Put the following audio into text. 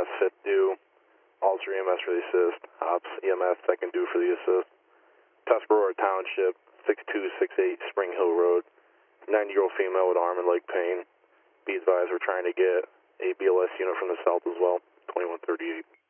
EMS, fifth due. Alter EMS for the assist. Ops EMS, second due for the assist. Tuscarora Township, 6268 Spring Hill Road. 90-year-old female with arm and leg pain. Be advised we're trying to get a BLS unit from the south as well, 2138.